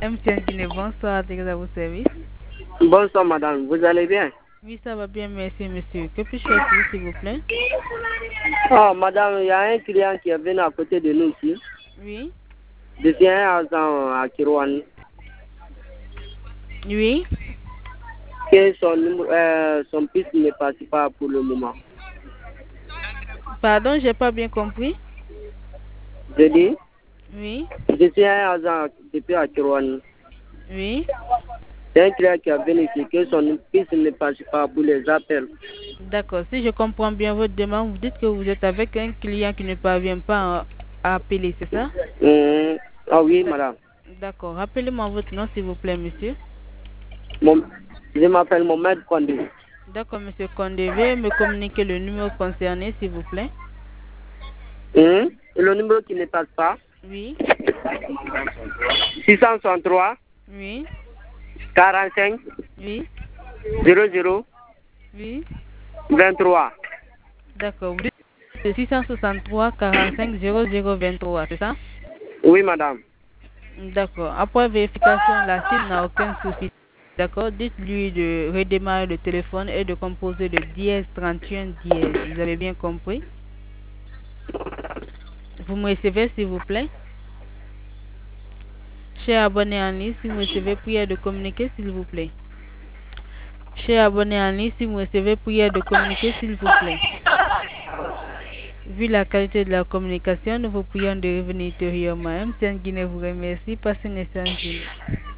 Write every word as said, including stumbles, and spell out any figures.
M T N Guinée, bonsoir, t'es à vos services. Bonsoir madame, vous allez bien? Oui, ça va bien, merci monsieur. Que puis-je faire pour vous, s'il vous plaît? Oh madame, il y a un client qui est venu à côté de nous ici. Oui. Depuis un agent à Kirouane. Oui. Que son, numéro- euh, son fils ne passe pas pour le moment. Pardon, j'ai pas bien compris. Je dis, Oui. je suis un agent depuis à Kirouane. Oui. C'est un client qui est venu ici, que son fils ne passe pas pour les appels. D'accord, si je comprends bien votre demande, vous dites que vous êtes avec un client qui ne parvient pas à appeler, c'est ça? Mmh. Ah oui madame. D'accord, rappelez-moi votre nom, s'il vous plaît, monsieur. Mon, je m'appelle Mohamed Kondé. D'accord, monsieur Condé, veuillez me communiquer le numéro concerné, s'il vous plaît. Mmh. Le numéro qui ne passe pas, Oui. six cent soixante-trois, Oui. quarante-cinq, Oui. zéro zéro, Oui. vingt-trois. D'accord, vous dites le six cent soixante-trois quarante-cinq zéro zéro vingt-trois, c'est ça? Oui madame. D'accord, après vérification, la cible n'a aucun souci. D'accord, dites-lui de redémarrer le téléphone et de composer le dièse trente et un dièse. Vous avez bien compris? Vous me recevez, s'il vous plaît? Cher abonné en ligne, si vous recevez, prière de communiquer, s'il vous plaît. Cher abonné en ligne, si vous recevez, prière de communiquer, s'il vous plaît. Vu la qualité de la communication, nous vous prions de revenir ultérieurement. M T N Guinée vous remercie. Passez une excellente journée.